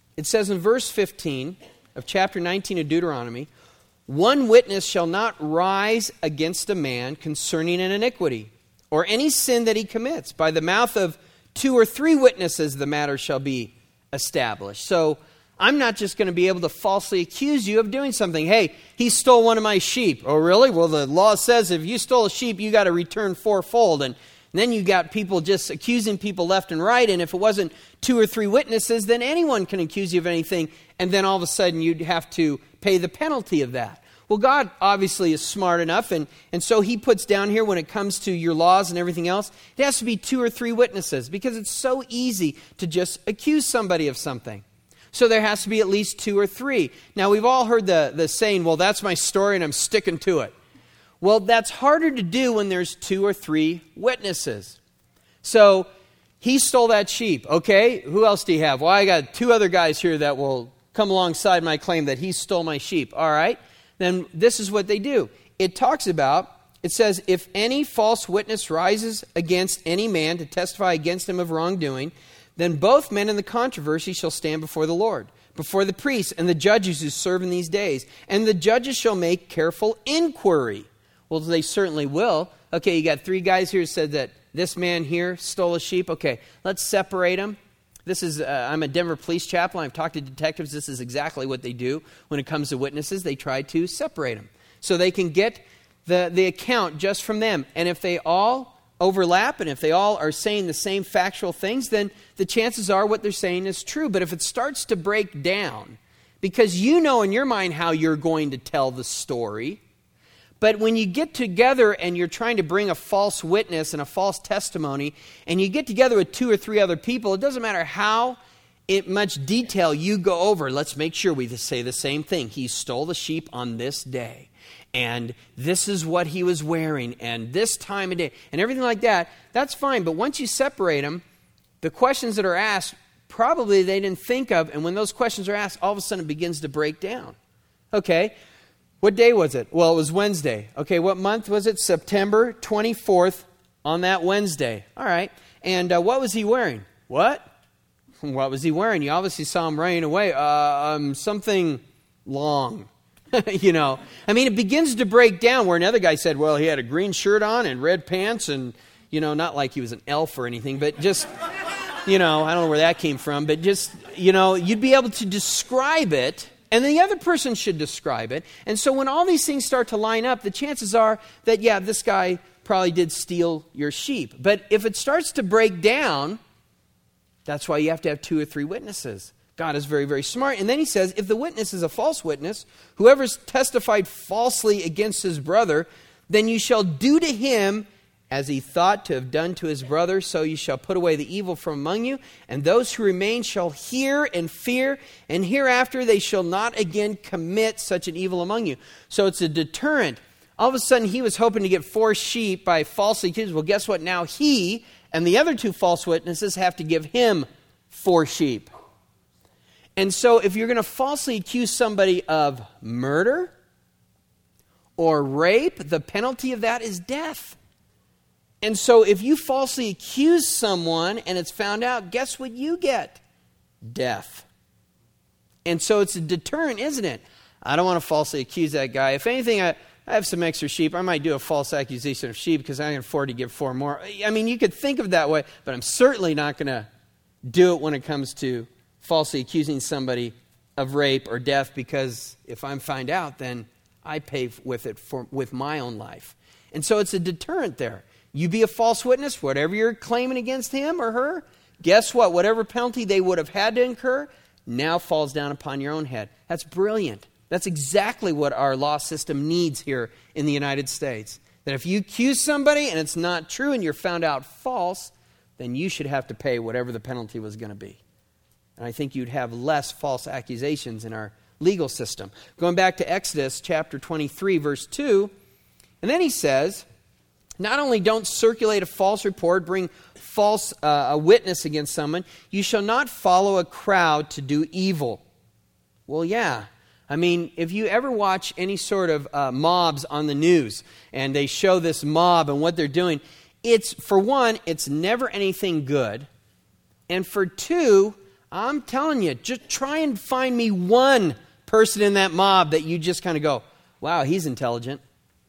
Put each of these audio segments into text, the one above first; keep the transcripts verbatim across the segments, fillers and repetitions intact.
It says in verse fifteen of chapter nineteen of Deuteronomy, one witness shall not rise against a man concerning an iniquity or any sin that he commits. By the mouth of two or three witnesses the matter shall be established. So I'm not just going to be able to falsely accuse you of doing something. Hey, he stole one of my sheep. Oh, really? Well, the law says if you stole a sheep, you got to return fourfold. And then you got people just accusing people left and right. And if it wasn't two or three witnesses, then anyone can accuse you of anything. And then all of a sudden you'd have to pay the penalty of that. Well, God obviously is smart enough, and, and so he puts down here when it comes to your laws and everything else, it has to be two or three witnesses because it's so easy to just accuse somebody of something. So there has to be at least two or three. Now, we've all heard the, the saying, well, that's my story and I'm sticking to it. Well, that's harder to do when there's two or three witnesses. So he stole that sheep. Okay, who else do you have? Well, I got two other guys here that will come alongside my claim that he stole my sheep. All right. Then this is what they do. It talks about, it says, if any false witness rises against any man to testify against him of wrongdoing, then both men in the controversy shall stand before the Lord, before the priests and the judges who serve in these days. And the judges shall make careful inquiry. Well, they certainly will. Okay, you got three guys here who said that this man here stole a sheep. Okay, let's separate them. This is, uh, I'm a Denver police chaplain. I've talked to detectives. This is exactly what they do when it comes to witnesses. They try to separate them so they can get the, the account just from them. And if they all overlap and if they all are saying the same factual things, then the chances are what they're saying is true. But if it starts to break down, because you know in your mind how you're going to tell the story, but when you get together and you're trying to bring a false witness and a false testimony, and you get together with two or three other people, it doesn't matter how it, much detail you go over. Let's make sure we say the same thing. He stole the sheep on this day, and this is what he was wearing, and this time of day, and everything like that. That's fine, but once you separate them, the questions that are asked, probably they didn't think of, and when those questions are asked, all of a sudden it begins to break down. Okay, what day was it? Well, it was Wednesday. Okay, what month was it? September twenty-fourth on that Wednesday. All right. And uh, what was he wearing? What? What was he wearing? You obviously saw him running away. Uh, um, something long. you know. I mean, it begins to break down where another guy said, well, he had a green shirt on and red pants and, you know, not like he was an elf or anything, but just, you know, I don't know where that came from, but just, you know, you'd be able to describe it. And the other person should describe it. And so when all these things start to line up, the chances are that, yeah, this guy probably did steal your sheep. But if it starts to break down, that's why you have to have two or three witnesses. God is very, very smart. And then he says, if the witness is a false witness, whoever's testified falsely against his brother, then you shall do to him as he thought to have done to his brother, so you shall put away the evil from among you, and those who remain shall hear and fear, and hereafter they shall not again commit such an evil among you. So it's a deterrent. All of a sudden he was hoping to get four sheep by falsely accusing. Well, guess what? Now he and the other two false witnesses have to give him four sheep. And so if you're going to falsely accuse somebody of murder or rape, the penalty of that is death. And so if you falsely accuse someone and it's found out, guess what you get? Death. And so it's a deterrent, isn't it? I don't want to falsely accuse that guy. If anything, I, I have some extra sheep. I might do a false accusation of sheep because I can afford to give four more. I mean, you could think of it that way, but I'm certainly not going to do it when it comes to falsely accusing somebody of rape or death, because if I'm found out, then I pay with it for, with my own life. And so it's a deterrent there. You be a false witness, whatever you're claiming against him or her, guess what? Whatever penalty they would have had to incur now falls down upon your own head. That's brilliant. That's exactly what our law system needs here in the United States. That if you accuse somebody and it's not true and you're found out false, then you should have to pay whatever the penalty was going to be. And I think you'd have less false accusations in our legal system. Going back to Exodus chapter twenty-three, verse two, and then he says, not only don't circulate a false report, bring false uh, a witness against someone, you shall not follow a crowd to do evil. Well, yeah. I mean, if you ever watch any sort of uh, mobs on the news and they show this mob and what they're doing, it's, for one, it's never anything good. And for two, I'm telling you, just try and find me one person in that mob that you just kind of go, wow, he's intelligent.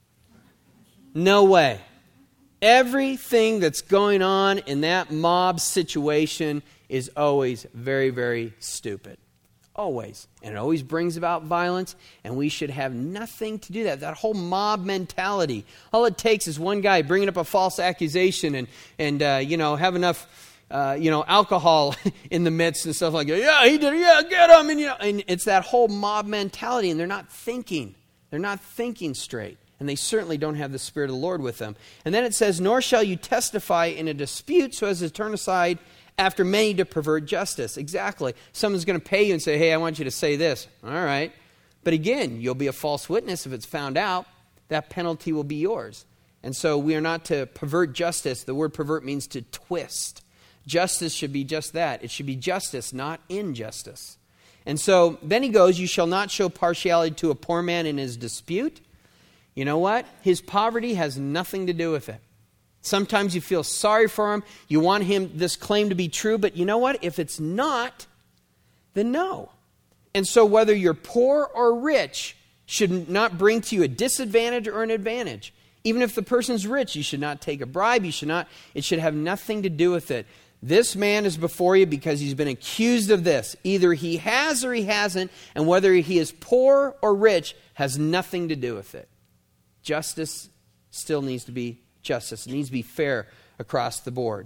No way. Everything that's going on in that mob situation is always very, very stupid. Always. And it always brings about violence, and we should have nothing to do that. That whole mob mentality. All it takes is one guy bringing up a false accusation and, and uh, you know, have enough, uh, you know, alcohol in the midst and stuff like that. Yeah, he did it. Yeah, get him. And, you know, and it's that whole mob mentality, and they're not thinking. They're not thinking straight. And they certainly don't have the Spirit of the Lord with them. And then it says, nor shall you testify in a dispute so as to turn aside after many to pervert justice. Exactly. Someone's going to pay you and say, hey, I want you to say this. All right. But again, you'll be a false witness if it's found out. That penalty will be yours. And so we are not to pervert justice. The word pervert means to twist. Justice should be just that. It should be justice, not injustice. And so then he goes, you shall not show partiality to a poor man in his dispute. You know what? His poverty has nothing to do with it. Sometimes you feel sorry for him. You want him, this claim to be true. But you know what? If it's not, then no. And so whether you're poor or rich should not bring to you a disadvantage or an advantage. Even if the person's rich, you should not take a bribe. You should not, it should have nothing to do with it. This man is before you because he's been accused of this. Either he has or he hasn't. And whether he is poor or rich has nothing to do with it. Justice still needs to be justice. It needs to be fair across the board.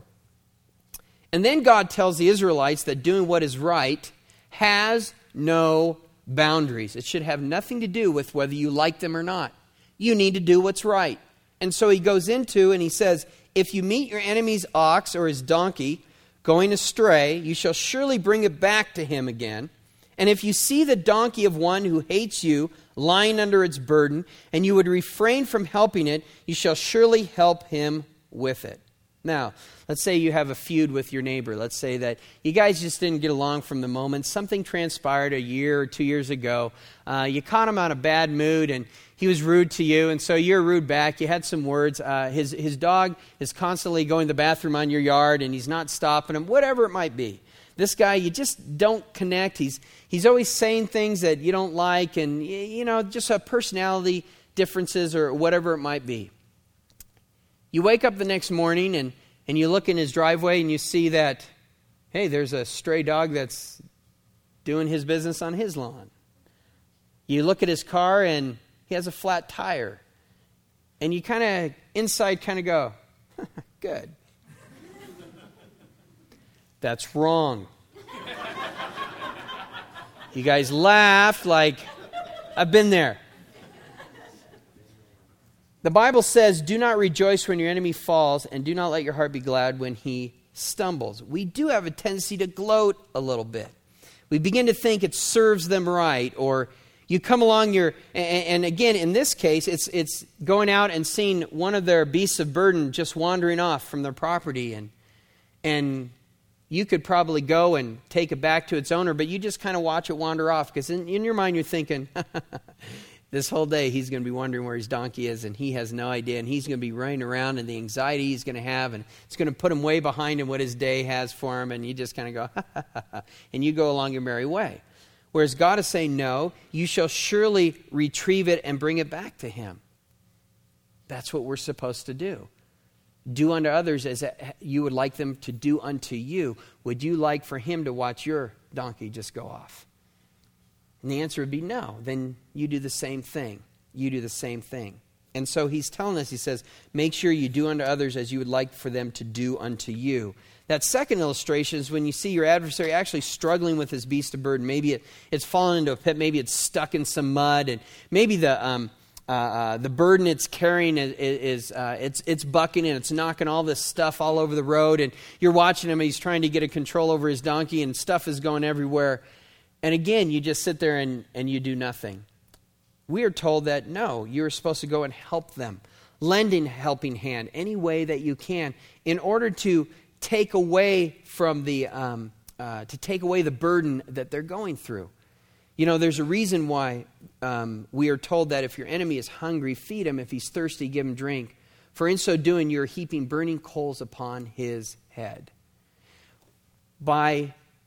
And then God tells the Israelites that doing what is right has no boundaries. It should have nothing to do with whether you like them or not. You need to do what's right. And so he goes into and he says, if you meet your enemy's ox or his donkey going astray, you shall surely bring it back to him again. And if you see the donkey of one who hates you lying under its burden, and you would refrain from helping it, you shall surely help him with it. Now, let's say you have a feud with your neighbor. Let's say that you guys just didn't get along from the moment. Something transpired a year or two years ago. Uh, you caught him on a bad mood, and he was rude to you, and so you're rude back. You had some words. Uh, his, his dog is constantly going to the bathroom on your yard, and he's not stopping him, whatever it might be. This guy, you just don't connect. He's he's always saying things that you don't like, and, you know, just a personality differences or whatever it might be. You wake up the next morning, and, and you look in his driveway, and you see that, hey, there's a stray dog that's doing his business on his lawn. You look at his car, and he has a flat tire. And you kind of, inside kind of go, good. That's wrong. You guys laughed like, I've been there. The Bible says, do not rejoice when your enemy falls, and do not let your heart be glad when he stumbles. We do have a tendency to gloat a little bit. We begin to think it serves them right, or you come along your, and, and again, in this case, it's it's going out and seeing one of their beasts of burden just wandering off from their property, and and you could probably go and take it back to its owner, but you just kind of watch it wander off, because in, in your mind you're thinking, this whole day he's going to be wondering where his donkey is, and he has no idea, and he's going to be running around, and the anxiety he's going to have, and it's going to put him way behind in what his day has for him, and you just kind of go, ha, ha, ha, ha, and you go along your merry way. Whereas God is saying, no, you shall surely retrieve it and bring it back to him. That's what we're supposed to do. Do unto others as you would like them to do unto you. Would you like for him to watch your donkey just go off? And the answer would be no. Then you do the same thing. You do the same thing. And so he's telling us, he says, make sure you do unto others as you would like for them to do unto you. That second illustration is when you see your adversary actually struggling with his beast of burden. Maybe it, it's fallen into a pit. Maybe it's stuck in some mud. And maybe the... Um, Uh, uh, the burden it's carrying is, is uh, it's it's bucking and it's knocking all this stuff all over the road, and you're watching him and he's trying to get a control over his donkey, and stuff is going everywhere. And again, you just sit there and, and you do nothing. We are told that no, you're supposed to go and help them, lending a helping hand any way that you can in order to take away from the um, uh, to take away the burden that they're going through. You know, there's a reason why um, we are told that if your enemy is hungry, feed him. If he's thirsty, give him drink. For in so doing, you're heaping burning coals upon his head. By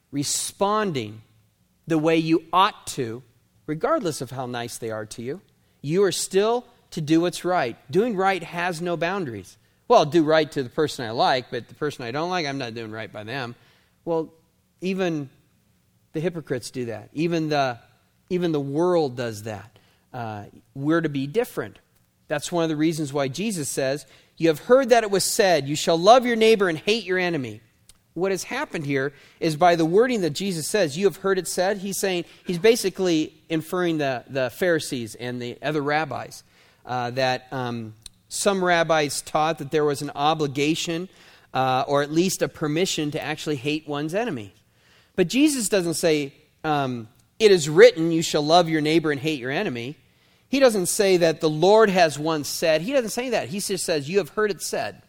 responding the way you ought to, regardless of how nice they are to you. You are still to do what's right. Doing right has no boundaries. Well, I'll do right to the person I like, but the person I don't like, I'm not doing right by them. Well, even the hypocrites do that. Even the, even the world does that. Uh, we're to be different. That's one of the reasons why Jesus says, you have heard that it was said, you shall love your neighbor and hate your enemy. What has happened here is by the wording that Jesus says, you have heard it said, he's saying, he's basically inferring the, the Pharisees and the other rabbis. Uh, that um, some rabbis taught that there was an obligation uh, or at least a permission to actually hate one's enemy. But Jesus doesn't say, um, it is written, you shall love your neighbor and hate your enemy. He doesn't say that the Lord has once said. He doesn't say that. He just says, you have heard it said.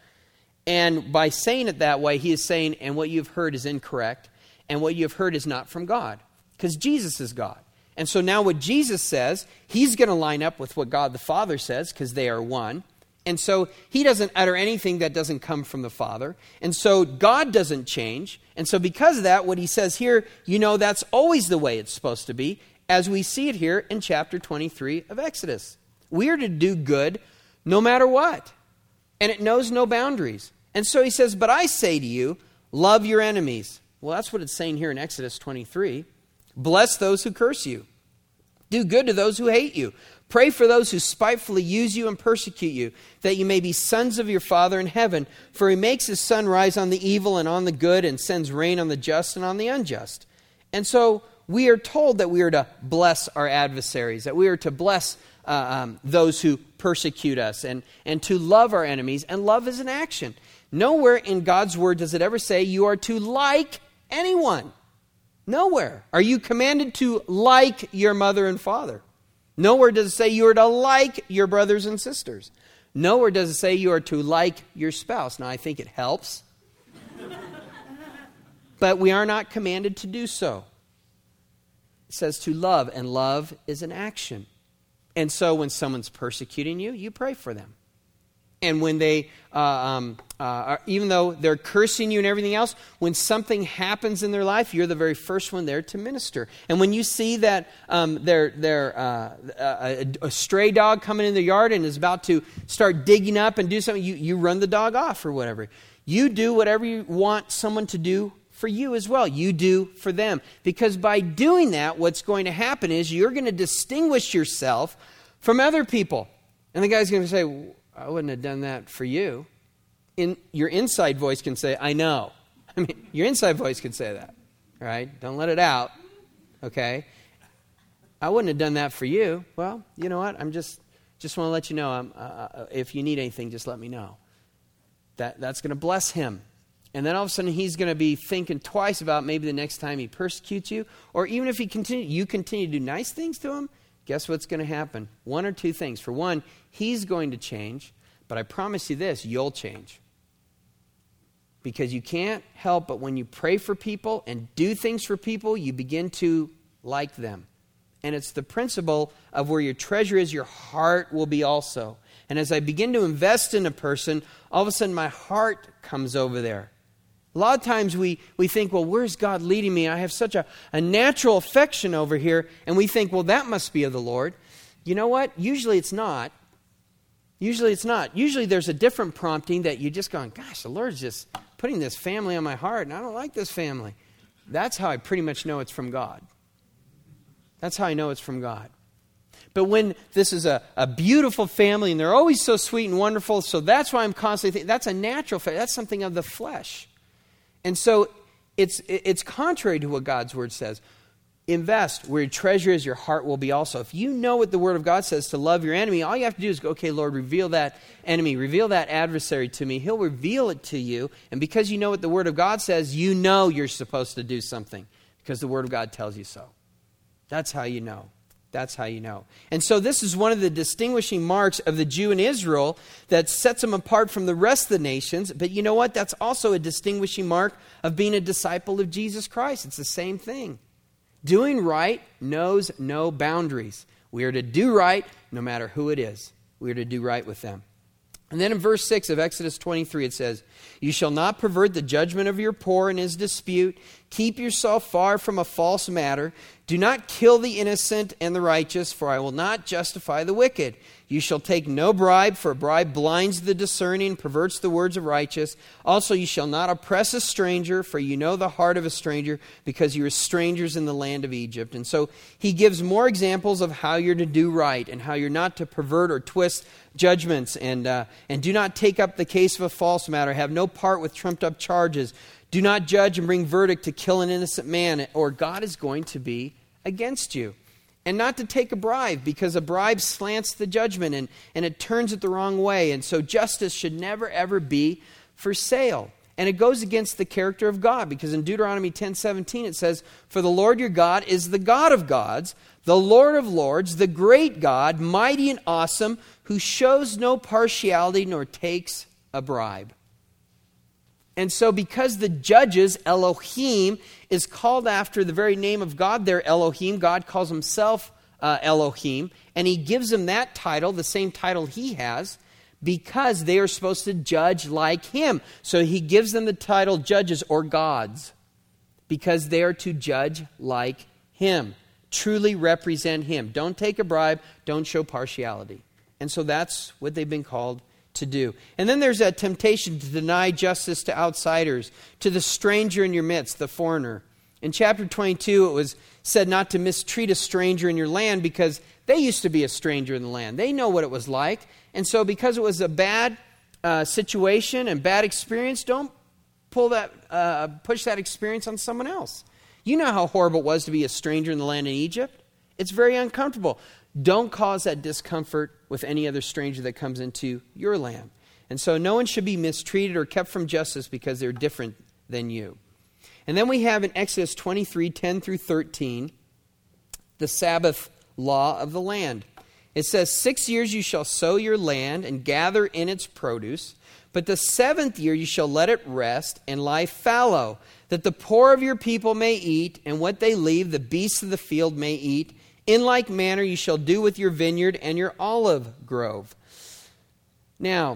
And by saying it that way, he is saying, and what you've heard is incorrect, and what you have heard is not from God, because Jesus is God. And so now what Jesus says, he's going to line up with what God the Father says, because they are one. And so he doesn't utter anything that doesn't come from the Father. And so God doesn't change. And so because of that, what he says here, you know, that's always the way it's supposed to be, as we see it here in chapter twenty-three of Exodus. We are to do good no matter what. And it knows no boundaries. And so he says, but I say to you, love your enemies. Well, that's what it's saying here in Exodus twenty-three. Bless those who curse you. Do good to those who hate you. Pray for those who spitefully use you and persecute you, that you may be sons of your Father in heaven. For he makes his sun rise on the evil and on the good, and sends rain on the just and on the unjust. And so we are told that we are to bless our adversaries, that we are to bless uh, um, those who persecute us, and, and to love our enemies. And love is an action. Nowhere in God's word does it ever say you are to like anyone. Nowhere are you commanded to like your mother and father. Nowhere does it say you are to like your brothers and sisters. Nowhere does it say you are to like your spouse. Now, I think it helps. But we are not commanded to do so. It says to love, and love is an action. And so when someone's persecuting you, you pray for them. And when they, uh, um, uh, are, even though they're cursing you and everything else, when something happens in their life, you're the very first one there to minister. And when you see that um, they're, they're, uh, a, a stray dog coming in the yard and is about to start digging up and do something, you, you run the dog off or whatever. You do whatever you want someone to do for you as well. You do for them. Because by doing that, what's going to happen is you're going to distinguish yourself from other people. And the guy's going to say, I wouldn't have done that for you. In your inside voice can say, I know. I mean, your inside voice can say that, right? Don't let it out, okay? I wouldn't have done that for you. Well, you know what? I'm just just want to let you know. I'm, uh, if you need anything, just let me know. That that's going to bless him, and then all of a sudden he's going to be thinking twice about maybe the next time he persecutes you, or even if he continue, you continue to do nice things to him. Guess what's going to happen? One or two things. For one, he's going to change, but I promise you this, you'll change. Because you can't help but when you pray for people and do things for people, you begin to like them. And it's the principle of where your treasure is, your heart will be also. And as I begin to invest in a person, all of a sudden my heart comes over there. A lot of times we, we think, well, where's God leading me? I have such a, a natural affection over here. And we think, well, that must be of the Lord. You know what? Usually it's not. Usually it's not. Usually there's a different prompting that you're just going, gosh, the Lord's just putting this family on my heart, and I don't like this family. That's how I pretty much know it's from God. That's how I know it's from God. But when this is a, a beautiful family, and they're always so sweet and wonderful, so that's why I'm constantly thinking, that's a natural faith. That's something of the flesh. And so it's it's contrary to what God's word says. Invest where your treasure is, your heart will be also. If you know what the word of God says to love your enemy, all you have to do is go, okay, Lord, reveal that enemy, reveal that adversary to me. He'll reveal it to you. And because you know what the word of God says, you know you're supposed to do something because the word of God tells you so. That's how you know. That's how you know. And so this is one of the distinguishing marks of the Jew in Israel that sets them apart from the rest of the nations. But you know what? That's also a distinguishing mark of being a disciple of Jesus Christ. It's the same thing. Doing right knows no boundaries. We are to do right no matter who it is. We are to do right with them. And then in verse six of Exodus twenty-three it says, you shall not pervert the judgment of your poor in his dispute. Keep yourself far from a false matter. Do not kill the innocent and the righteous, for I will not justify the wicked. You shall take no bribe, for a bribe blinds the discerning and perverts the words of righteous. Also, you shall not oppress a stranger, for you know the heart of a stranger, because you are strangers in the land of Egypt. And so he gives more examples of how you're to do right and how you're not to pervert or twist judgments. And, uh, and do not take up the case of a false matter. Have no part with trumped-up charges. Do not judge and bring verdict to kill an innocent man, or God is going to be against you. And not to take a bribe, because a bribe slants the judgment and, and it turns it the wrong way. And so justice should never, ever be for sale. And it goes against the character of God, because in Deuteronomy ten seventeen it says, "For the Lord your God is the God of gods, the Lord of lords, the great God, mighty and awesome, who shows no partiality nor takes a bribe." And so because the judges, Elohim, is called after the very name of God, they're Elohim. God calls himself uh, Elohim, and he gives them that title, the same title he has, because they are supposed to judge like him. So he gives them the title judges or gods, because they are to judge like him, truly represent him. Don't take a bribe, don't show partiality. And so that's what they've been called to do. And then there's a temptation to deny justice to outsiders, to the stranger in your midst, the foreigner. In chapter twenty-two, it was said not to mistreat a stranger in your land, because they used to be a stranger in the land. They know what it was like. And so because it was a bad uh, situation and bad experience, don't pull that, uh, push that experience on someone else. You know how horrible it was to be a stranger in the land in Egypt. It's very uncomfortable. Don't cause that discomfort with any other stranger that comes into your land. And so no one should be mistreated or kept from justice because they're different than you. And then we have in Exodus twenty-three, ten through thirteen, the Sabbath law of the land. It says, "Six years you shall sow your land and gather in its produce, but the seventh year you shall let it rest and lie fallow, that the poor of your people may eat, and what they leave the beasts of the field may eat. In like manner you shall do with your vineyard and your olive grove." Now,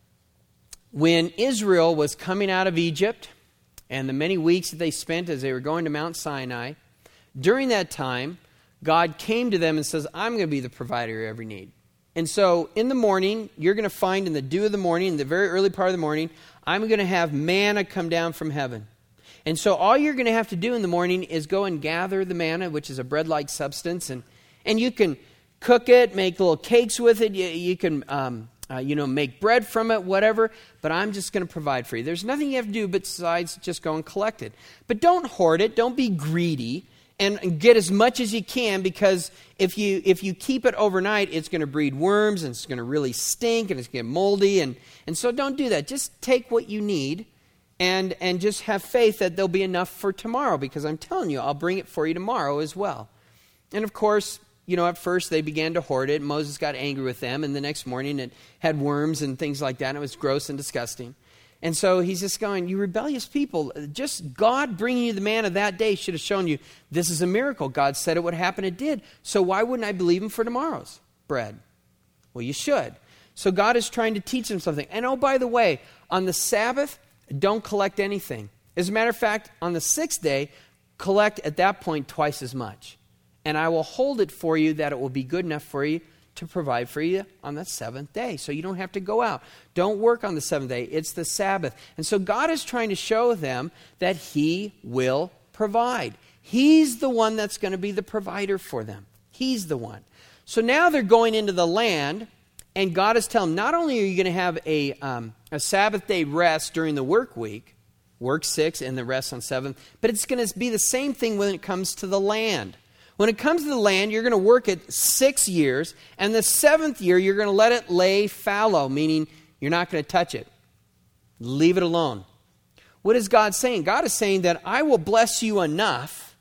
when Israel was coming out of Egypt, and the many weeks that they spent as they were going to Mount Sinai, during that time, God came to them and says, "I'm going to be the provider of every need." And so in the morning, you're going to find in the dew of the morning, in the very early part of the morning, I'm going to have manna come down from heaven. And so all you're going to have to do in the morning is go and gather the manna, which is a bread-like substance, and, and you can cook it, make little cakes with it, you, you can um, uh, you know, make bread from it, whatever, but I'm just going to provide for you. There's nothing you have to do besides just go and collect it. But don't hoard it, don't be greedy, and, and get as much as you can, because if you if you keep it overnight, it's going to breed worms, and it's going to really stink, and it's going to get moldy, and, and so don't do that. Just take what you need, And and just have faith that there'll be enough for tomorrow, because I'm telling you, I'll bring it for you tomorrow as well. And of course, you know, at first they began to hoard it. Moses got angry with them, and the next morning it had worms and things like that, and it was gross and disgusting. And so he's just going, "You rebellious people, just God bringing you the manna that day should have shown you this is a miracle. God said it would happen, it did. So why wouldn't I believe him for tomorrow's bread?" Well, you should. So God is trying to teach them something. And oh, by the way, on the Sabbath, don't collect anything. As a matter of fact, on the sixth day, collect at that point twice as much. And I will hold it for you that it will be good enough for you to provide for you on the seventh day. So you don't have to go out. Don't work on the seventh day. It's the Sabbath. And so God is trying to show them that he will provide. He's the one that's going to be the provider for them. He's the one. So now they're going into the land, and God is telling them, not only are you going to have a, um, a Sabbath day rest during the work week, work six and the rest on seventh, but it's going to be the same thing when it comes to the land. When it comes to the land, you're going to work it six years, and the seventh year, you're going to let it lay fallow, meaning you're not going to touch it. Leave it alone. What is God saying? God is saying that I will bless you enough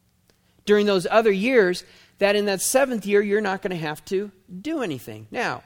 during those other years that in that seventh year, you're not going to have to do anything. Now,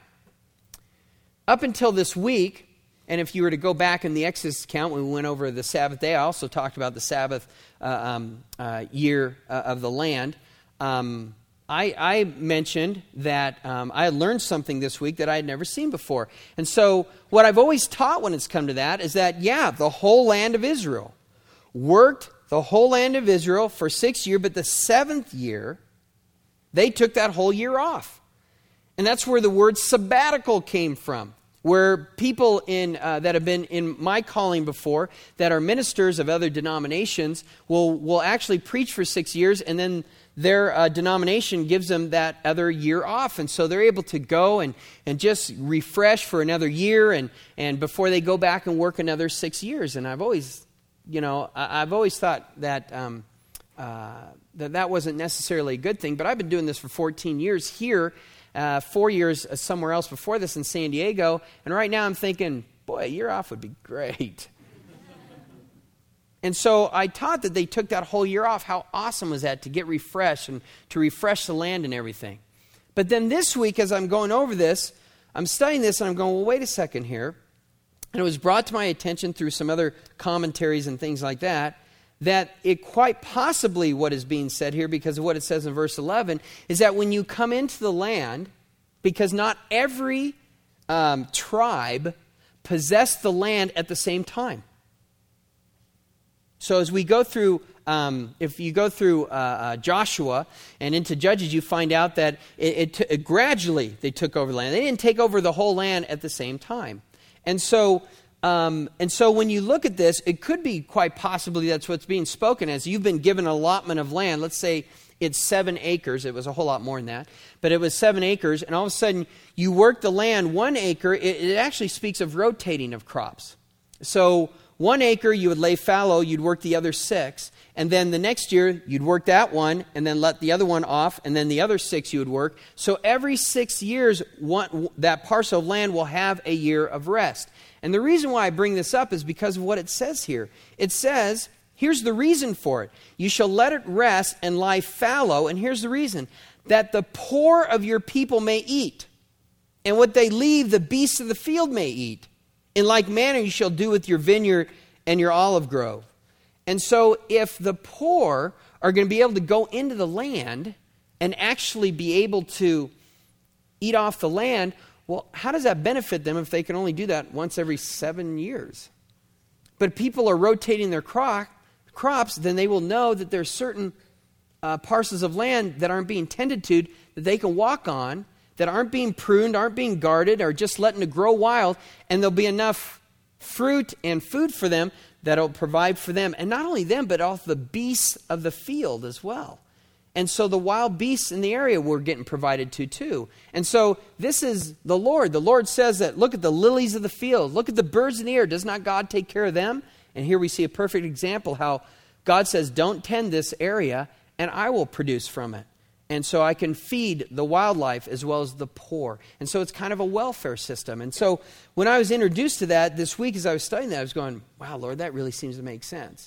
up until this week, and if you were to go back in the Exodus account when we went over the Sabbath day, I also talked about the Sabbath uh, um, uh, year uh, of the land. Um, I, I mentioned that um, I had learned something this week that I had never seen before. And so what I've always taught when it's come to that is that, yeah, the whole land of Israel worked the whole land of Israel for six years, but the seventh year, they took that whole year off. And that's where the word sabbatical came from, where people in uh, that have been in my calling before, that are ministers of other denominations, will, will actually preach for six years, and then their uh, denomination gives them that other year off. And so they're able to go and, and just refresh for another year, and, and before they go back and work another six years. And I've always, you know, I've always thought that um, uh, that that wasn't necessarily a good thing, but I've been doing this for fourteen years here, uh, four years somewhere else before this in San Diego, and right now I'm thinking, boy, a year off would be great. And so I taught that they took that whole year off. How awesome was that, to get refreshed and to refresh the land and everything. But then this week, as I'm going over this, I'm studying this and I'm going, well, wait a second here. And it was brought to my attention through some other commentaries and things like that, that it quite possibly what is being said here, because of what it says in verse eleven, is that when you come into the land, because not every um, tribe possessed the land at the same time. So as we go through, um, if you go through uh, uh, Joshua and into Judges, you find out that it, it, t- it gradually they took over the land. They didn't take over the whole land at the same time. And so, um, and so when you look at this, it could be quite possibly that's what's being spoken as. You've been given an allotment of land. Let's say it's seven acres. It was a whole lot more than that. But it was seven acres. And all of a sudden, you work the land one acre. It, it actually speaks of rotating of crops. So one acre, you would lay fallow, you'd work the other six, and then the next year, you'd work that one, and then let the other one off, and then the other six you would work. So every six years, one, that parcel of land will have a year of rest. And the reason why I bring this up is because of what it says here. It says, here's the reason for it. You shall let it rest and lie fallow, and here's the reason, that the poor of your people may eat, and what they leave, the beasts of the field may eat. In like manner you shall do with your vineyard and your olive grove. And so if the poor are going to be able to go into the land and actually be able to eat off the land, well, how does that benefit them if they can only do that once every seven years? But if people are rotating their cro- crops, then they will know that there's certain uh, parcels of land that aren't being tended to, that they can walk on, that aren't being pruned, aren't being guarded, are just letting it grow wild, and there'll be enough fruit and food for them that'll provide for them. And not only them, but also the beasts of the field as well. And so the wild beasts in the area were getting provided to too. And so this is the Lord. The Lord says that, look at the lilies of the field. Look at the birds in the air. Does not God take care of them? And here we see a perfect example how God says, don't tend this area, and I will produce from it. And so I can feed the wildlife as well as the poor. And so it's kind of a welfare system. And so when I was introduced to that this week as I was studying that, I was going, wow, Lord, that really seems to make sense.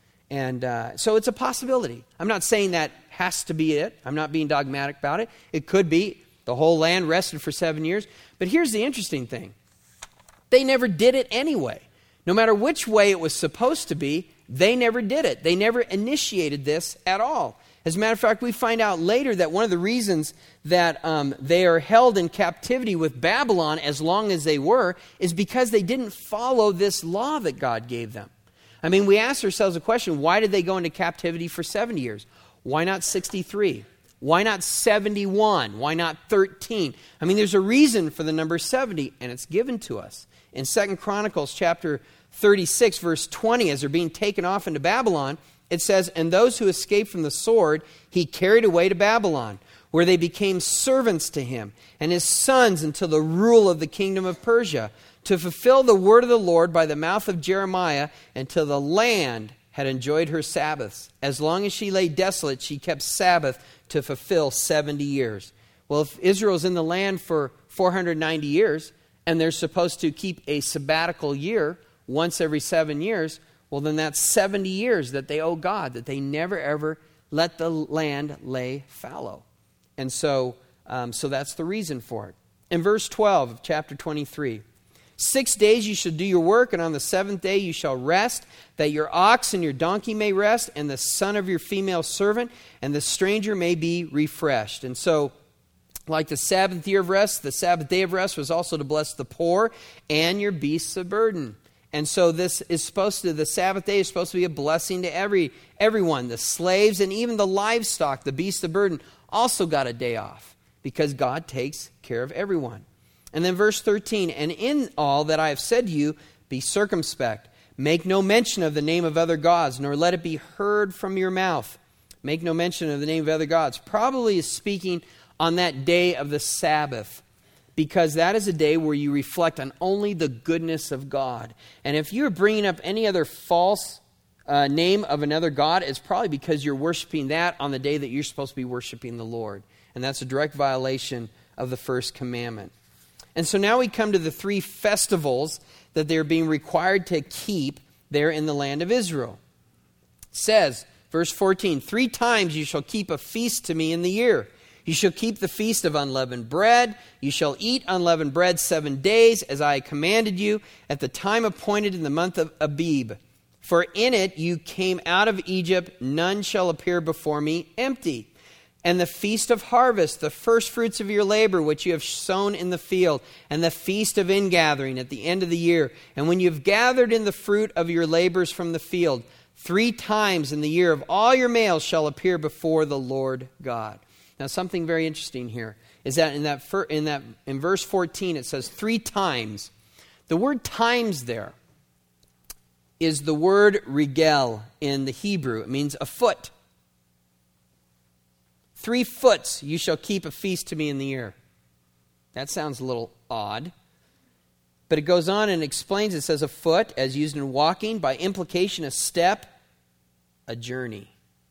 And uh, so it's a possibility. I'm not saying that has to be it. I'm not being dogmatic about it. It could be the whole land rested for seven years. But here's the interesting thing. They never did it anyway. No matter which way it was supposed to be, they never did it. They never initiated this at all. As a matter of fact, we find out later that one of the reasons that um, they are held in captivity with Babylon as long as they were is because they didn't follow this law that God gave them. I mean, we ask ourselves a question, why did they go into captivity for seventy years? Why not sixty-three? Why not seventy-one? Why not thirteen? I mean, there's a reason for the number seventy, and it's given to us. In Second Chronicles chapter thirty-six, verse twenty, as they're being taken off into Babylon, it says, and those who escaped from the sword, he carried away to Babylon, where they became servants to him and his sons until the rule of the kingdom of Persia, to fulfill the word of the Lord by the mouth of Jeremiah, until the land had enjoyed her Sabbaths. As long as she lay desolate, she kept Sabbath to fulfill seventy years. Well, if Israel's in the land for four hundred ninety years, and they're supposed to keep a sabbatical year once every seven years, well, then that's seventy years that they owe God, that they never, ever let the land lay fallow. And so, um, so that's the reason for it. In verse twelve of chapter twenty-three, six days you shall do your work, and on the seventh day you shall rest, that your ox and your donkey may rest, and the son of your female servant, and the stranger may be refreshed. And so, like the Sabbath year of rest, the Sabbath day of rest was also to bless the poor and your beasts of burden. And so this is supposed to, the Sabbath day is supposed to be a blessing to every everyone. The slaves and even the livestock, the beasts of burden, also got a day off because God takes care of everyone. And then verse thirteen, and in all that I have said to you, be circumspect. Make no mention of the name of other gods, nor let it be heard from your mouth. Make no mention of the name of other gods. Probably is speaking on that day of the Sabbath, because that is a day where you reflect on only the goodness of God. And if you're bringing up any other false uh, name of another god, it's probably because you're worshiping that on the day that you're supposed to be worshiping the Lord. And that's a direct violation of the first commandment. And so now we come to the three festivals that they're being required to keep there in the land of Israel. It says, verse fourteen, three times you shall keep a feast to me in the year. You shall keep the feast of unleavened bread. You shall eat unleavened bread seven days, as I commanded you, at the time appointed in the month of Abib. For in it you came out of Egypt, none shall appear before me empty. And the feast of harvest, the first fruits of your labor, which you have sown in the field, and the feast of ingathering at the end of the year. And when you have gathered in the fruit of your labors from the field, three times in the year of all your males shall appear before the Lord God. Now, something very interesting here is that in that fir- in that in verse fourteen it says three times. The word times there is the word regel in the Hebrew. It means a foot. Three foots you shall keep a feast to me in the year. That sounds a little odd. But it goes on and explains, it says a foot, as used in walking, by implication a step, a journey.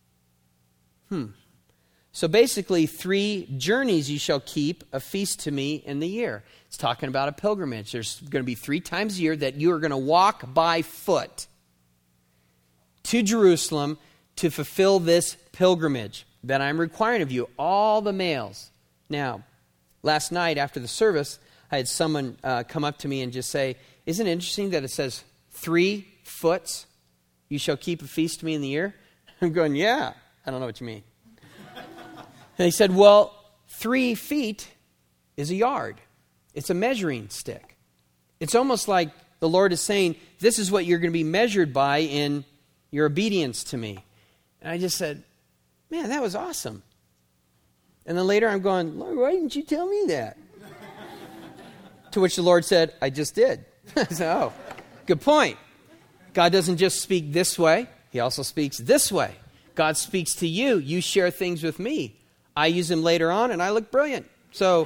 Hmm. So basically, three journeys you shall keep a feast to me in the year. It's talking about a pilgrimage. There's going to be three times a year that you are going to walk by foot to Jerusalem to fulfill this pilgrimage that I'm requiring of you, all the males. Now, last night after the service, I had someone uh, come up to me and just say, isn't it interesting that it says three foots you shall keep a feast to me in the year? I'm going, yeah, I don't know what you mean. And he said, well, three feet is a yard. It's a measuring stick. It's almost like the Lord is saying, this is what you're going to be measured by in your obedience to me. And I just said, man, that was awesome. And then later I'm going, Lord, why didn't you tell me that? To which the Lord said, I just did. I said, oh, good point. God doesn't just speak this way. He also speaks this way. God speaks to you. You share things with me. I use them later on, and I look brilliant. So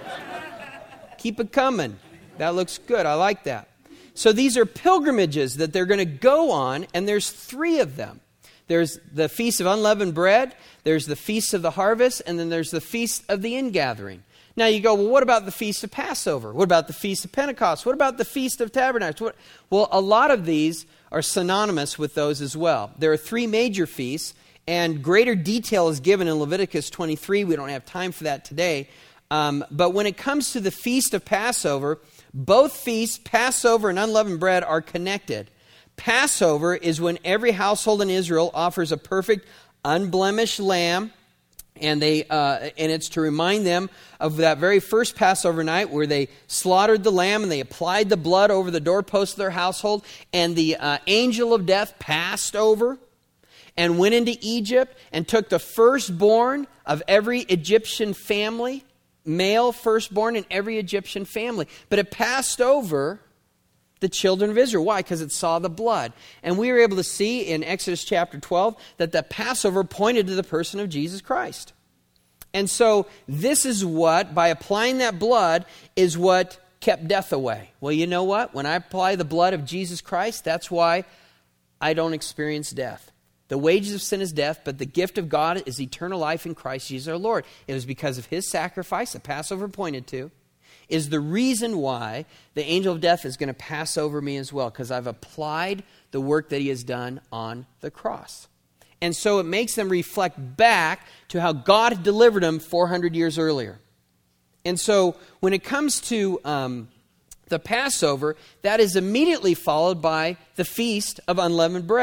keep it coming. That looks good. I like that. So these are pilgrimages that they're going to go on, and there's three of them. There's the Feast of Unleavened Bread, there's the Feast of the Harvest, and then there's the Feast of the Ingathering. Now you go, well, what about the Feast of Passover? What about the Feast of Pentecost? What about the Feast of Tabernacles? What? Well, a lot of these are synonymous with those as well. There are three major feasts, and greater detail is given in Leviticus twenty-three. We don't have time for that today. Um, but when it comes to the Feast of Passover, both feasts, Passover and unleavened bread, are connected. Passover is when every household in Israel offers a perfect, unblemished lamb, and they uh, and it's to remind them of that very first Passover night where they slaughtered the lamb and they applied the blood over the doorpost of their household, and the uh, angel of death passed over and went into Egypt and took the firstborn of every Egyptian family, male firstborn in every Egyptian family. But it passed over the children of Israel. Why? Because it saw the blood. And we were able to see in Exodus chapter twelve that the Passover pointed to the person of Jesus Christ. And so this is what, by applying that blood, is what kept death away. Well, you know what? When I apply the blood of Jesus Christ, that's why I don't experience death. The wages of sin is death, but the gift of God is eternal life in Christ Jesus our Lord. It was because of his sacrifice, the Passover pointed to, is the reason why the angel of death is going to pass over me as well, because I've applied the work that he has done on the cross. And so it makes them reflect back to how God had delivered them four hundred years earlier. And so when it comes to um, the Passover, that is immediately followed by the Feast of Unleavened Bread.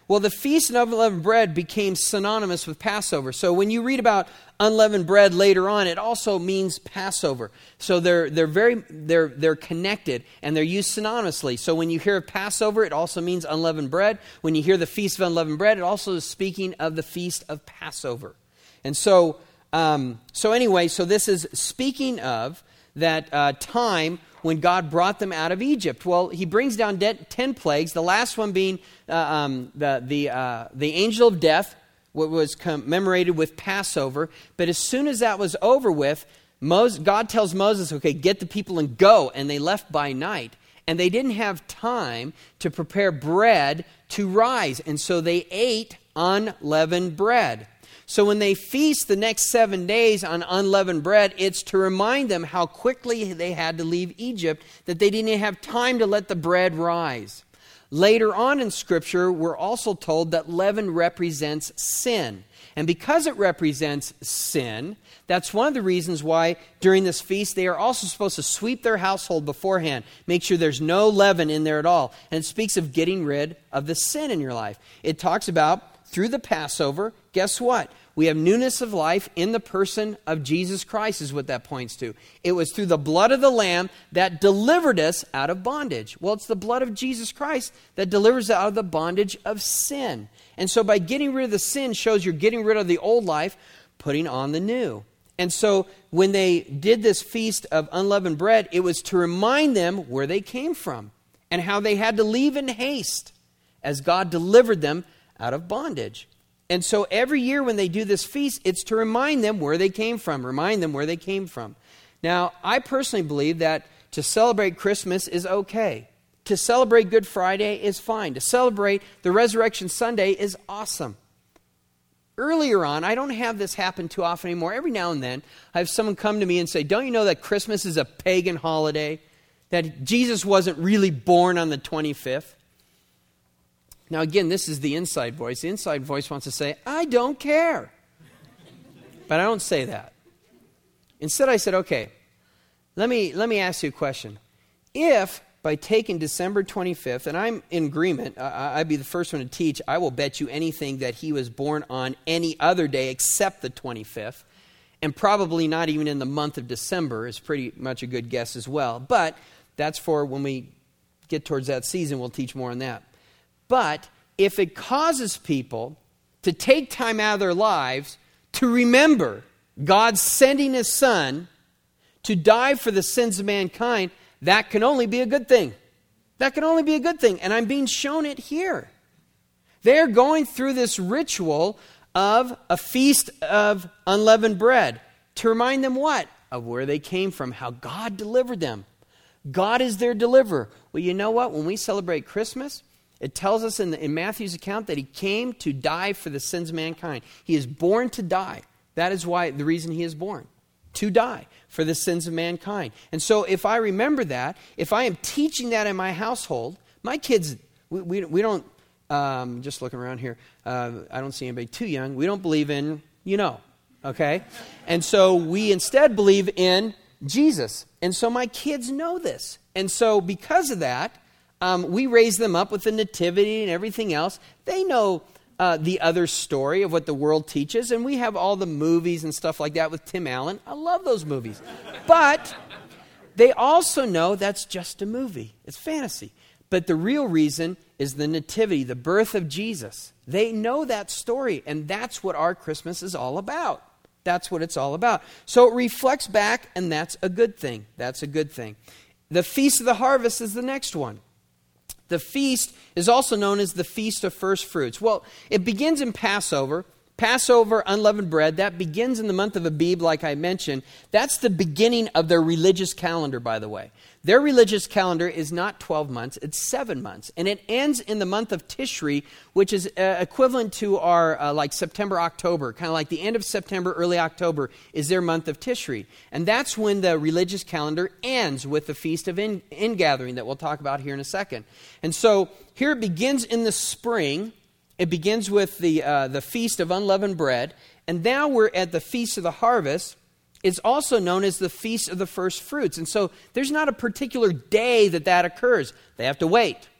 Well, the Feast of Unleavened Bread became synonymous with Passover. So when you read about unleavened bread later on, it also means Passover. So they're they're very they're they're connected and they're used synonymously. So when you hear of Passover, it also means unleavened bread. When you hear the Feast of Unleavened Bread, it also is speaking of the Feast of Passover. And so um, so anyway, so this is speaking of that uh, time when God brought them out of Egypt. Well, he brings down de- ten plagues, the last one being uh, um, the the uh, the angel of death, what was commemorated with Passover. But as soon as that was over with, Moses, God tells Moses, okay, get the people and go. And they left by night. And they didn't have time to prepare bread to rise. And so they ate unleavened bread. So when they feast the next seven days on unleavened bread, it's to remind them how quickly they had to leave Egypt, that they didn't have time to let the bread rise. Later on in Scripture, we're also told that leaven represents sin. And because it represents sin, that's one of the reasons why during this feast they are also supposed to sweep their household beforehand, make sure there's no leaven in there at all. And it speaks of getting rid of the sin in your life. It talks about through the Passover, guess what? We have newness of life in the person of Jesus Christ is what that points to. It was through the blood of the Lamb that delivered us out of bondage. Well, it's the blood of Jesus Christ that delivers us out of the bondage of sin. And so by getting rid of the sin shows you're getting rid of the old life, putting on the new. And so when they did this feast of unleavened bread, it was to remind them where they came from and how they had to leave in haste as God delivered them out of bondage. And so every year when they do this feast, it's to remind them where they came from, remind them where they came from. Now, I personally believe that to celebrate Christmas is okay. To celebrate Good Friday is fine. To celebrate the Resurrection Sunday is awesome. Earlier on, I don't have this happen too often anymore. Every now and then, I have someone come to me and say, don't you know that Christmas is a pagan holiday? That Jesus wasn't really born on the twenty-fifth? Now again, this is the inside voice. The inside voice wants to say, I don't care. But I don't say that. Instead I said, okay, let me, let me ask you a question. If by taking December twenty-fifth, and I'm in agreement, I, I'd be the first one to teach, I will bet you anything that he was born on any other day except the twenty-fifth, and probably not even in the month of December is pretty much a good guess as well. But that's for when we get towards that season, we'll teach more on that. But if it causes people to take time out of their lives to remember God sending His Son to die for the sins of mankind, that can only be a good thing. That can only be a good thing. And I'm being shown it here. They're going through this ritual of a feast of unleavened bread to remind them what? Of where they came from, how God delivered them. God is their deliverer. Well, you know what? When we celebrate Christmas, it tells us in, the, in Matthew's account that He came to die for the sins of mankind. He is born to die. That is why the reason He is born. To die for the sins of mankind. And so if I remember that, if I am teaching that in my household, my kids, we, we, we don't, um, just looking around here, uh, I don't see anybody too young. We don't believe in, you know, okay? And so we instead believe in Jesus. And so my kids know this. And so because of that, um, we raise them up with the nativity and everything else. They know Uh, the other story of what the world teaches, and we have all the movies and stuff like that with Tim Allen. I love those movies. But they also know that's just a movie. It's fantasy. But the real reason is the nativity, the birth of Jesus. They know that story, and that's what our Christmas is all about. That's what it's all about. So it reflects back, and that's a good thing. That's a good thing. The Feast of the Harvest is the next one. The feast is also known as the Feast of First Fruits. Well, it begins in Passover. Passover, unleavened bread, that begins in the month of Abib, like I mentioned. That's the beginning of their religious calendar, by the way. Their religious calendar is not twelve months, it's seven months. And it ends in the month of Tishri, which is uh, equivalent to our, uh, like, September, October. Kind of like the end of September, early October is their month of Tishri. And that's when the religious calendar ends with the Feast of In- Ingathering that we'll talk about here in a second. And so here it begins in the spring. It begins with the uh, the Feast of Unleavened Bread. And now we're at the Feast of the Harvest. It's also known as the Feast of the First Fruits. And so there's not a particular day that that occurs. They have to wait.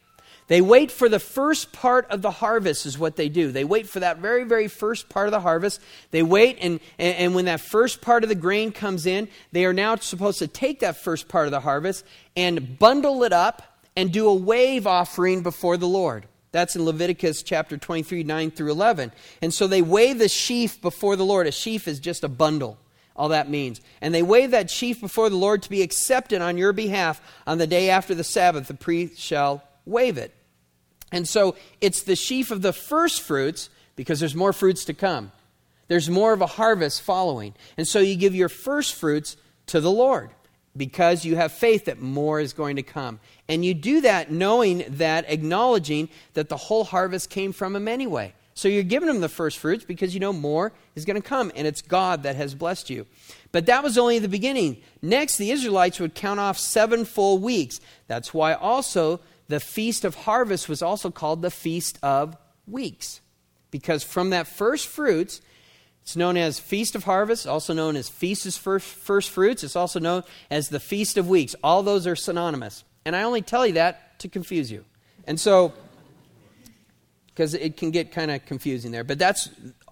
They wait for the first part of the harvest is what they do. They wait for that very, very first part of the harvest. They wait, and, and, and when that first part of the grain comes in, they are now supposed to take that first part of the harvest and bundle it up and do a wave offering before the Lord. That's in Leviticus chapter twenty-three, nine through eleven. And so they wave the sheaf before the Lord. A sheaf is just a bundle, all that means. And they wave that sheaf before the Lord to be accepted on your behalf on the day after the Sabbath. The priest shall wave it. And so it's the sheaf of the first fruits, because there's more fruits to come. There's more of a harvest following. And so you give your first fruits to the Lord, because you have faith that more is going to come. And you do that knowing that, acknowledging that the whole harvest came from him anyway. So you're giving him the first fruits because you know more is going to come, and it's God that has blessed you. But that was only the beginning. Next, the Israelites would count off seven full weeks. That's why also the Feast of Harvest was also called the Feast of Weeks. Because from that first fruits, it's known as Feast of Harvest, also known as Feast of First, first Fruits. It's also known as the Feast of Weeks. All those are synonymous. And I only tell you that to confuse you. And so, because it can get kind of confusing there. But that's,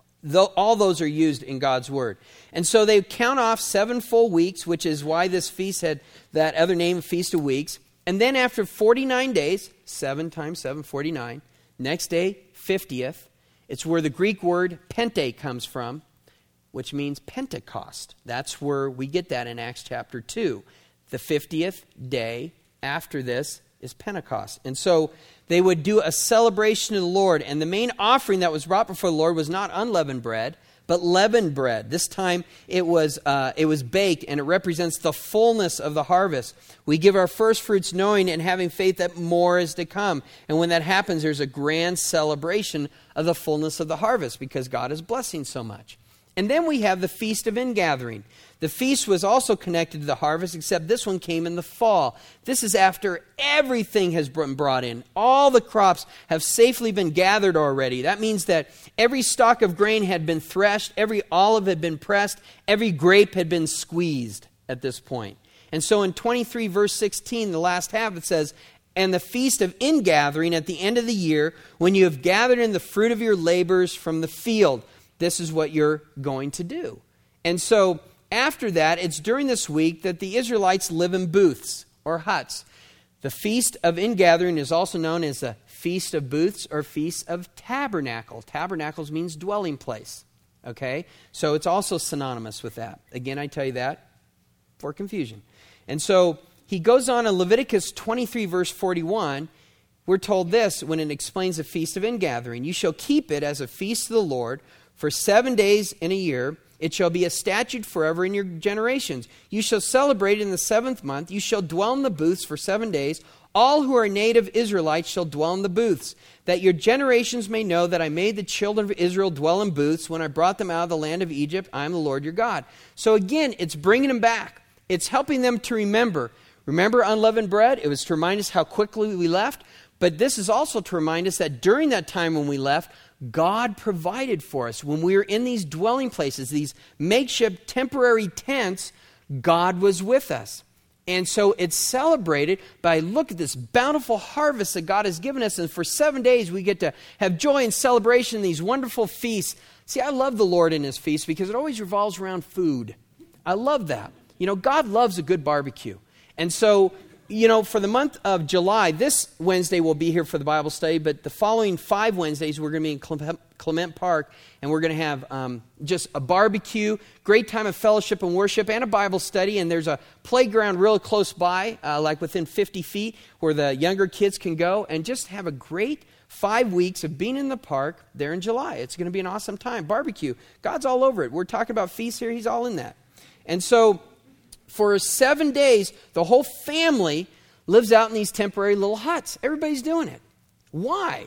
all those are used in God's Word. And so they count off seven full weeks, which is why this feast had that other name, Feast of Weeks. And then after forty-nine days, seven times seven, forty-nine. Next day, fiftieth. It's where the Greek word pente comes from, which means Pentecost. That's where we get that in Acts chapter two. The fiftieth day after this is Pentecost. And so they would do a celebration of the Lord. And the main offering that was brought before the Lord was not unleavened bread, but leavened bread. This time it was uh, it was baked, and it represents the fullness of the harvest. We give our first fruits knowing and having faith that more is to come. And when that happens, there's a grand celebration of the fullness of the harvest because God is blessing so much. And then we have the Feast of Ingathering. The feast was also connected to the harvest, except this one came in the fall. This is after everything has been brought in. All the crops have safely been gathered already. That means that every stalk of grain had been threshed, every olive had been pressed, every grape had been squeezed at this point. And so in twenty-three verse sixteen, the last half, it says, "And the feast of ingathering at the end of the year, when you have gathered in the fruit of your labors from the field." This is what you're going to do. And so after that, it's during this week that the Israelites live in booths or huts. The Feast of Ingathering is also known as the Feast of Booths or Feast of Tabernacle. Tabernacles means dwelling place. Okay? So it's also synonymous with that. Again, I tell you that for confusion. And so he goes on in Leviticus twenty-three verse forty-one. We're told this when it explains the Feast of Ingathering. "You shall keep it as a feast to the Lord for seven days in a year. It shall be a statute forever in your generations. You shall celebrate it in the seventh month. You shall dwell in the booths for seven days. All who are native Israelites shall dwell in the booths, that your generations may know that I made the children of Israel dwell in booths when I brought them out of the land of Egypt. I am the Lord your God." So again, it's bringing them back. It's helping them to remember. Remember unleavened bread? It was to remind us how quickly we left. But this is also to remind us that during that time when we left, God provided for us. When we were in these dwelling places, these makeshift temporary tents, God was with us. And so it's celebrated by, look at this bountiful harvest that God has given us. And for seven days we get to have joy and celebration in these wonderful feasts. See, I love the Lord in his feasts because it always revolves around food. I love that. You know, God loves a good barbecue. And so, you know, for the month of July, this Wednesday we'll be here for the Bible study, but the following five Wednesdays we're going to be in Clement Park, and we're going to have um, just a barbecue, great time of fellowship and worship, and a Bible study, and there's a playground real close by, uh, like within fifty feet, where the younger kids can go and just have a great five weeks of being in the park there in July. It's going to be an awesome time. Barbecue. God's all over it. We're talking about feasts here. He's all in that. And so for seven days, the whole family lives out in these temporary little huts. Everybody's doing it. Why?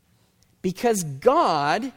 Because God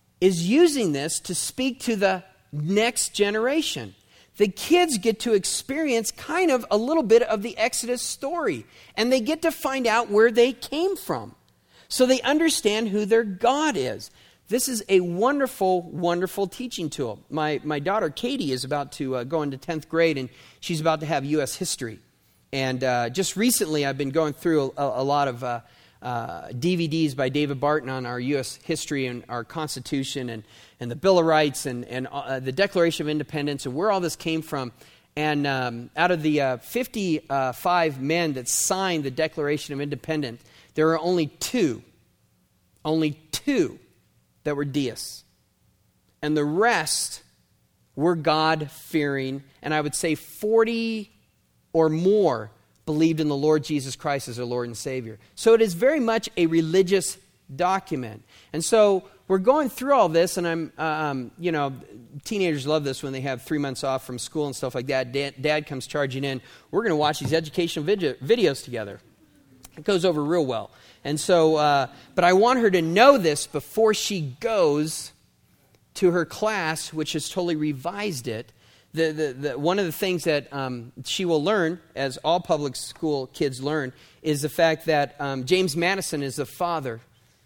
is using this to speak to the next generation. The kids get to experience kind of a little bit of the Exodus story, and they get to find out where they came from. So they understand who their God is. This is a wonderful, wonderful teaching tool. My my daughter Katie is about to uh, go into tenth grade, and she's about to have U S history. And uh, just recently, I've been going through a, a lot of uh, uh, D V Ds by David Barton on our U S history and our Constitution and, and the Bill of Rights and, and uh, the Declaration of Independence and where all this came from. And um, out of the uh, fifty-five men that signed the Declaration of Independence, there are only two, only two that were deists. And the rest were God-fearing, and I would say forty or more believed in the Lord Jesus Christ as their Lord and Savior. So it is very much a religious document. And so we're going through all this, and I'm, um, you know, teenagers love this when they have three months off from school and stuff like that. Dad, Dad comes charging in. We're going to watch these educational video, videos together. It goes over real well. And so, uh, but I want her to know this before she goes to her class, which has totally revised it. The, the, the, one of the things that um, she will learn, as all public school kids learn, is the fact that um, James Madison is the father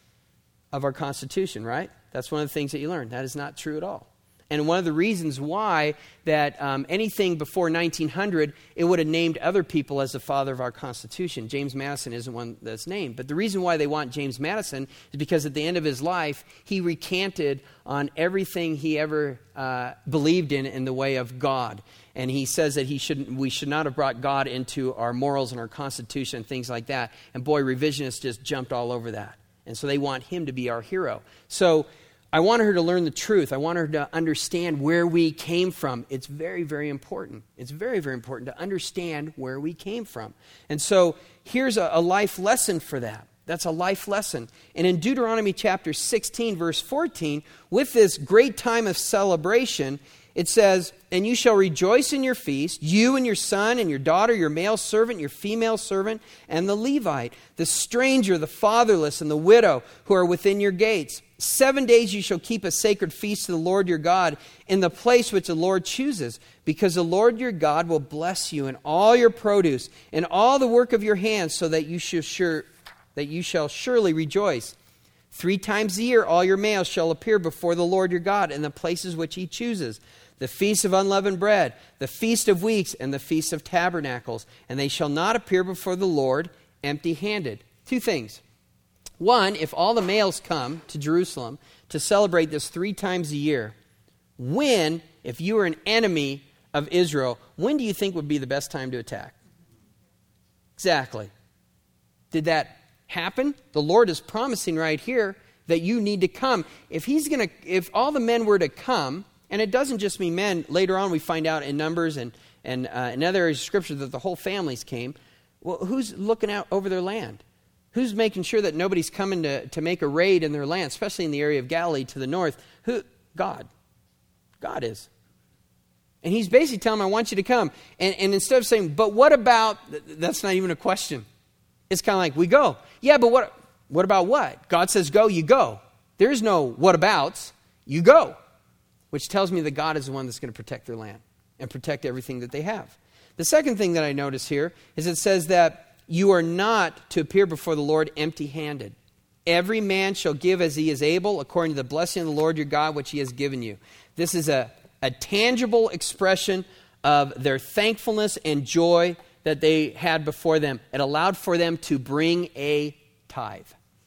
of our Constitution, right? That's one of the things that you learn. That is not true at all. And one of the reasons why that um, anything before nineteen hundred, it would have named other people as the father of our Constitution. James Madison isn't one that's named. But the reason why they want James Madison is because at the end of his life, he recanted on everything he ever uh, believed in in the way of God. And he says that he shouldn't, we should not have brought God into our morals and our Constitution and things like that. And boy, revisionists just jumped all over that. And so they want him to be our hero. So I want her to learn the truth. I want her to understand where we came from. It's very, very important. It's very, very important to understand where we came from. And so here's a, a life lesson for that. That's a life lesson. And in Deuteronomy chapter sixteen, verse fourteen, with this great time of celebration, it says, "And you shall rejoice in your feast, you and your son and your daughter, your male servant, your female servant, and the Levite, the stranger, the fatherless, and the widow who are within your gates. Seven days you shall keep a sacred feast to the Lord your God in the place which the Lord chooses, because the Lord your God will bless you in all your produce and all the work of your hands, so that you shall sure that you shall surely rejoice. Three times a year all your males shall appear before the Lord your God in the places which he chooses. The feast of unleavened bread, the feast of weeks, and the feast of tabernacles. And they shall not appear before the Lord empty-handed." Two things. One, if all the males come to Jerusalem to celebrate this three times a year, when, if you were an enemy of Israel, when do you think would be the best time to attack? Exactly. Did that happen? The Lord is promising right here that you need to come. If he's going to, if all the men were to come, and it doesn't just mean men. Later on, we find out in Numbers and and uh, in other areas of Scripture that the whole families came. Well, who's looking out over their land? Who's making sure that nobody's coming to, to make a raid in their land, especially in the area of Galilee to the north? Who? God. God is. And he's basically telling them, I want you to come. And, and instead of saying, but what about, that's not even a question. It's kind of like, we go. Yeah, but what, what about what? God says go, you go. There's no what abouts. You go. Which tells me that God is the one that's going to protect their land and protect everything that they have. The second thing that I notice here is it says that you are not to appear before the Lord empty-handed. Every man shall give as he is able, according to the blessing of the Lord your God, which he has given you. This is a, a tangible expression of their thankfulness and joy that they had before them. It allowed for them to bring a tithe.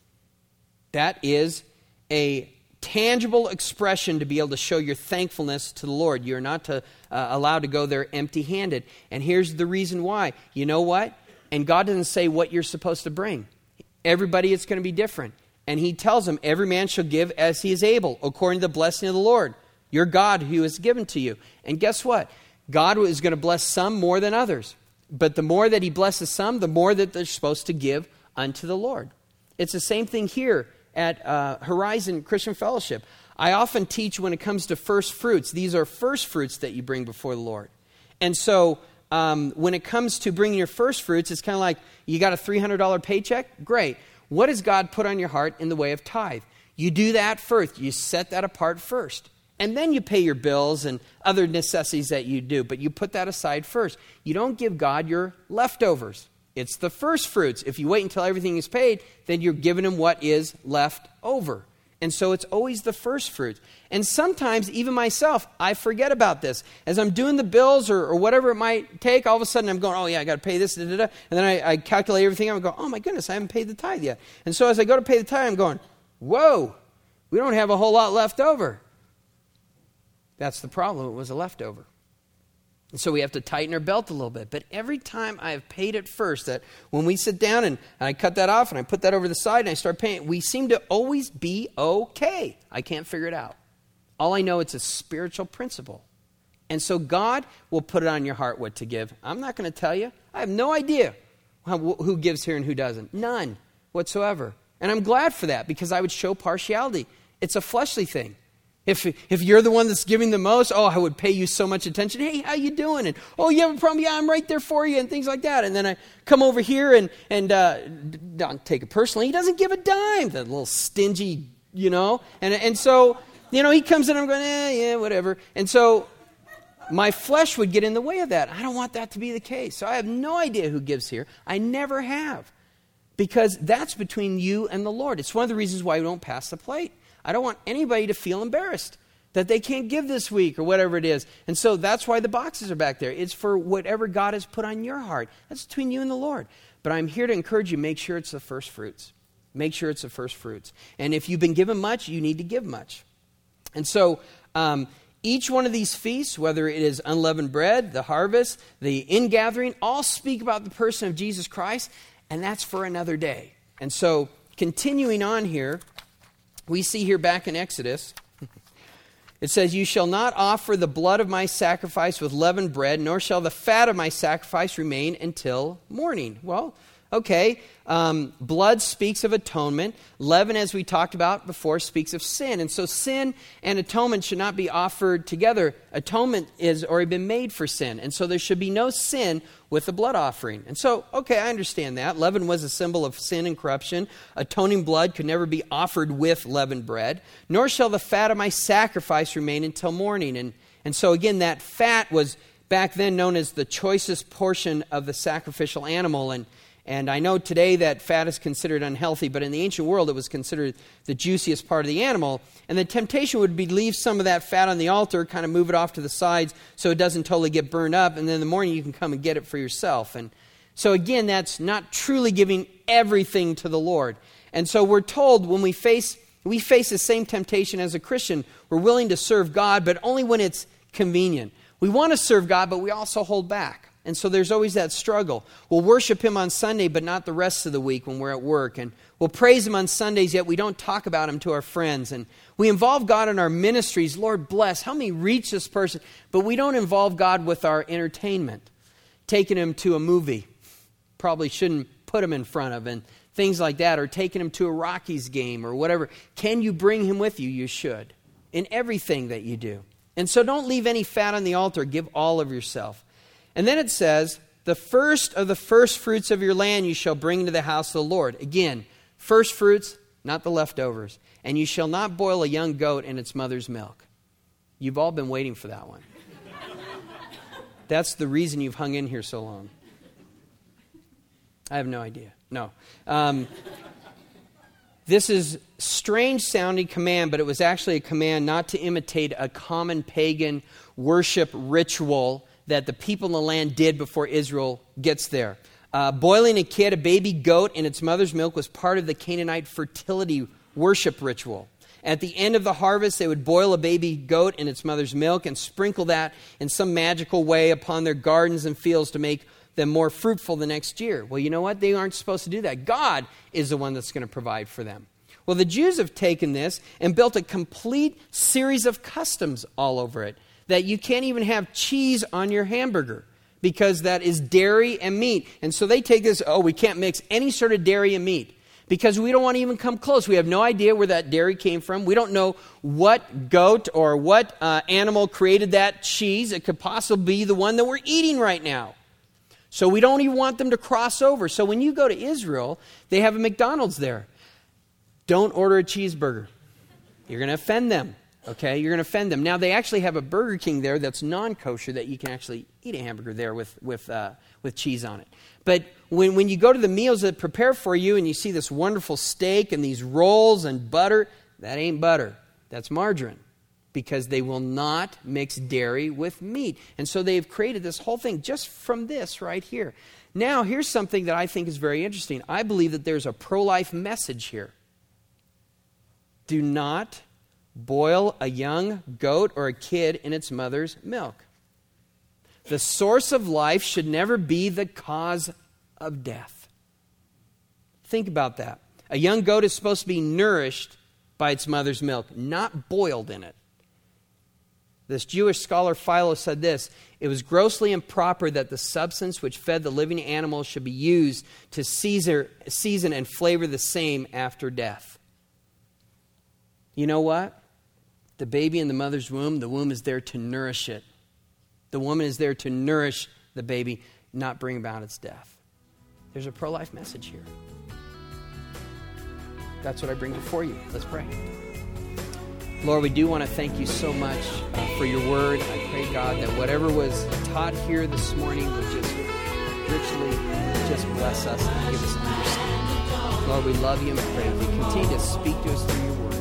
That is a tangible expression to be able to show your thankfulness to the Lord. You're not to, uh, allowed to go there empty-handed. And here's the reason why. You know what? And God doesn't say what you're supposed to bring. Everybody, it's going to be different. And he tells them, every man shall give as he is able, according to the blessing of the Lord, your God, who has given to you. And guess what? God is going to bless some more than others. But the more that he blesses some, the more that they're supposed to give unto the Lord. It's the same thing here at uh, Horizon Christian Fellowship. I often teach when it comes to first fruits. These are first fruits that you bring before the Lord. And so um, when it comes to bringing your first fruits, it's kind of like you got a three hundred dollars paycheck? Great. What does God put on your heart in the way of tithe? You do that first. You set that apart first. And then you pay your bills and other necessities that you do. But you put that aside first. You don't give God your leftovers. It's the first fruits. If you wait until everything is paid, then you're giving him what is left over. And so it's always the first fruits. And sometimes, even myself, I forget about this. As I'm doing the bills or, or whatever it might take, all of a sudden I'm going, oh yeah, I got to pay this, da, da, da. And then I, I calculate everything. I'm going, oh my goodness, I haven't paid the tithe yet. And so as I go to pay the tithe, I'm going, whoa, we don't have a whole lot left over. That's the problem. It was a leftover. And so we have to tighten our belt a little bit. But every time I have paid it first, that when we sit down and, and I cut that off and I put that over the side and I start paying, we seem to always be okay. I can't figure it out. All I know, it's a spiritual principle. And so God will put it on your heart what to give. I'm not going to tell you. I have no idea how, who gives here and who doesn't. None whatsoever. And I'm glad for that, because I would show partiality. It's a fleshly thing. If if you're the one that's giving the most, oh, I would pay you so much attention. Hey, how you doing? And, oh, you have a problem? Yeah, I'm right there for you, and things like that. And then I come over here and, and uh, don't take it personally. He doesn't give a dime, that little stingy, you know. And, and so, you know, he comes in and I'm going, eh, yeah, whatever. And so my flesh would get in the way of that. I don't want that to be the case. So I have no idea who gives here. I never have, because that's between you and the Lord. It's one of the reasons why we don't pass the plate. I don't want anybody to feel embarrassed that they can't give this week or whatever it is. And so that's why the boxes are back there. It's for whatever God has put on your heart. That's between you and the Lord. But I'm here to encourage you, make sure it's the first fruits. Make sure it's the first fruits. And if you've been given much, you need to give much. And so um, each one of these feasts, whether it is unleavened bread, the harvest, the ingathering, all speak about the person of Jesus Christ. And that's for another day. And so continuing on here, we see here back in Exodus, it says, you shall not offer the blood of my sacrifice with leavened bread, nor shall the fat of my sacrifice remain until morning. Well, okay, um, blood speaks of atonement. Leaven, as we talked about before, speaks of sin. And so sin and atonement should not be offered together. Atonement has already been made for sin. And so there should be no sin with the blood offering. And so, okay, I understand that. Leaven was a symbol of sin and corruption. Atoning blood could never be offered with leavened bread. Nor shall the fat of my sacrifice remain until morning. And, and so again, that fat was back then known as the choicest portion of the sacrificial animal. And And I know today that fat is considered unhealthy, but in the ancient world it was considered the juiciest part of the animal. And the temptation would be to leave some of that fat on the altar, kind of move it off to the sides so it doesn't totally get burned up, and then in the morning you can come and get it for yourself. And so again, that's not truly giving everything to the Lord. And so we're told when we face we face the same temptation as a Christian, we're willing to serve God, but only when it's convenient. We want to serve God, but we also hold back. And so there's always that struggle. We'll worship Him on Sunday, but not the rest of the week when we're at work. And we'll praise Him on Sundays, yet we don't talk about Him to our friends. And we involve God in our ministries. Lord bless, help me reach this person. But we don't involve God with our entertainment. Taking Him to a movie, probably shouldn't put Him in front of, and things like that. Or taking Him to a Rockies game or whatever. Can you bring Him with you? You should. In everything that you do. And so don't leave any fat on the altar. Give all of yourself. And then it says, the first of the first fruits of your land you shall bring into the house of the Lord. Again, first fruits, not the leftovers. And you shall not boil a young goat in its mother's milk. You've all been waiting for that one. That's the reason you've hung in here so long. I have no idea. No. Um, this is strange sounding command, but it was actually a command not to imitate a common pagan worship ritual that the people in the land did before Israel gets there. Uh, boiling a kid, a baby goat, in its mother's milk was part of the Canaanite fertility worship ritual. At the end of the harvest, they would boil a baby goat in its mother's milk and sprinkle that in some magical way upon their gardens and fields to make them more fruitful the next year. Well, you know what? They aren't supposed to do that. God is the one that's going to provide for them. Well, the Jews have taken this and built a complete series of customs all over it. That you can't even have cheese on your hamburger because that is dairy and meat. And so they take this, oh, we can't mix any sort of dairy and meat because we don't want to even come close. We have no idea where that dairy came from. We don't know what goat or what uh, animal created that cheese. It could possibly be the one that we're eating right now. So we don't even want them to cross over. So when you go to Israel, they have a McDonald's there. Don't order a cheeseburger. You're going to offend them. Okay, you're going to offend them. Now, they actually have a Burger King there that's non-kosher that you can actually eat a hamburger there with with uh, with cheese on it. But when, when you go to the meals that prepare for you and you see this wonderful steak and these rolls and butter, that ain't butter. That's margarine. Because they will not mix dairy with meat. And so they've created this whole thing just from this right here. Now, here's something that I think is very interesting. I believe that there's a pro-life message here. Do not boil a young goat or a kid in its mother's milk. The source of life should never be the cause of death. Think about that. A young goat is supposed to be nourished by its mother's milk, not boiled in it. This Jewish scholar Philo said this: it was grossly improper that the substance which fed the living animals should be used to season, season and flavor the same after death. You know what? The baby in the mother's womb, the womb is there to nourish it. The woman is there to nourish the baby, not bring about its death. There's a pro-life message here. That's what I bring before you. Let's pray. Lord, we do want to thank you so much uh, for your word. I pray, God, that whatever was taught here this morning would just richly just bless us and give us understanding. Lord, we love you and pray that you continue to speak to us through your word.